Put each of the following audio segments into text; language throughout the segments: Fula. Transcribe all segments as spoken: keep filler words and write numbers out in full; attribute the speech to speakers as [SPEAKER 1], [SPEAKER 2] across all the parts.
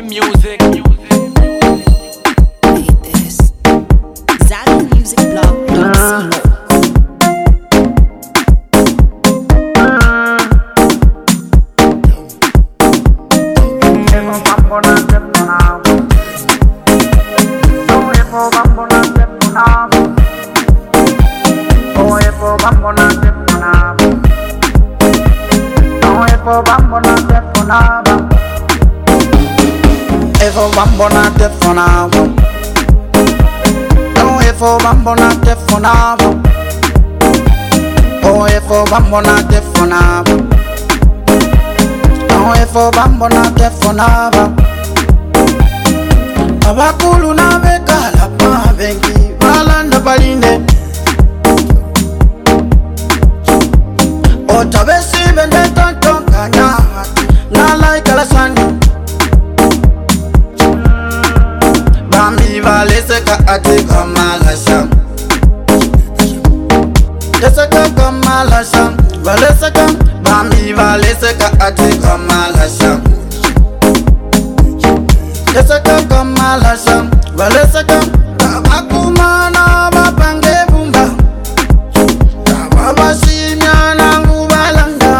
[SPEAKER 1] music.
[SPEAKER 2] Evo bambo na telefonavo. Oh, evo bambo na telefonavo. Oh, evo bambo na telefonavo. Oh, evo bambo na telefonavo. Abakulu na bekala pa bengi balanda baline. Otabesi bende tonton kanya na like la sani. Bambi valese ka ati kama la sham. Lese ka kama la sham. Valese ka Bambi valese ka ati kama la sham. Lese ka kama la sham. Valese ka Kabakumana bapange bumba. Kababashimya nangu balanga.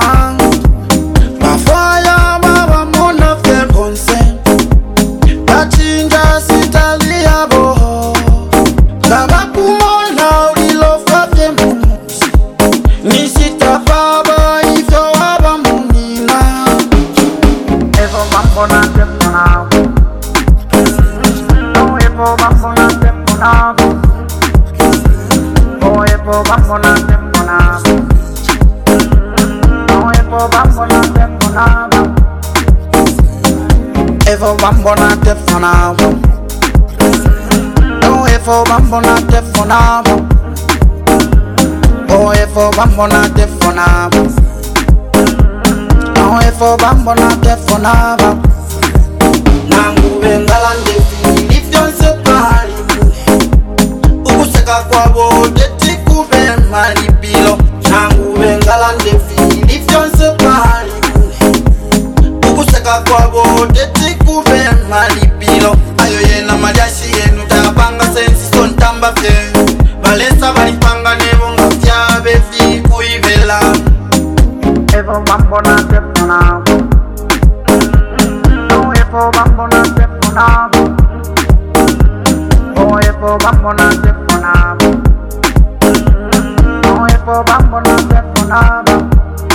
[SPEAKER 2] Bafaya baba mona fe consent. Bachinja sitalia bo. Kabakumana ulilo fafye munusi. Nisita baba ifyo waba munina. Evo bambo na telefonavo. Oh, evo bambo na telefonavo. Oh, evo bambo na telefonavo. Oh, evo bambo na telefonavo. Evo bambo na telefonavo. Oh, evo bambo na telefonavo. Oh, evo bambo na telefonavo. Oh, evo bambo na telefonavo. Nangu bengalande Philippe se pari ukuseka kwabo deti kube malipilo. Nangu bengalande Philippe se pari ukuseka kwabo deti kube malipilo. Ayo yena madashi yenu tabanga sensi sontamba fye. Balesa balipanga nebonga fya befi kuivela. Evo bambo na telefonavo. Oh, evo bambo na telefonavo. Oh, evo bambo na telefonavo. Oh, evo bambo na telefonavo.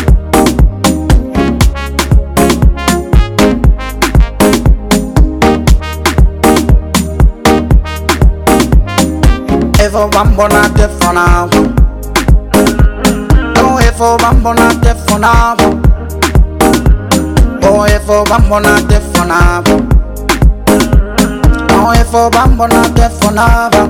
[SPEAKER 2] Evo bambo na telefonavo. Oh, evo bambo na telefonavo. Oh, evo bambo na telefonavo. Oh, evo bambo na telefonavo.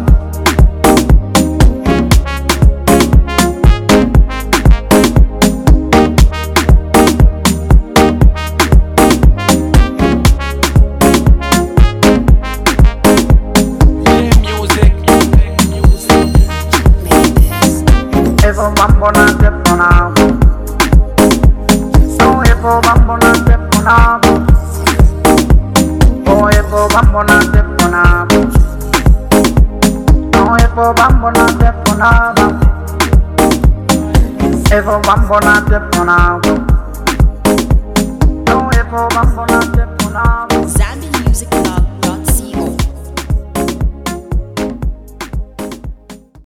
[SPEAKER 2] Evo bambo na telefonavo. Oh, evo bambo na telefonavo. Oh, evo bambo na telefonavo. Oh, evo bambo na telefonavo. Evo bambo na telefonavo. Oh, evo bambo na telefonavo.
[SPEAKER 3] Zambi Music Club.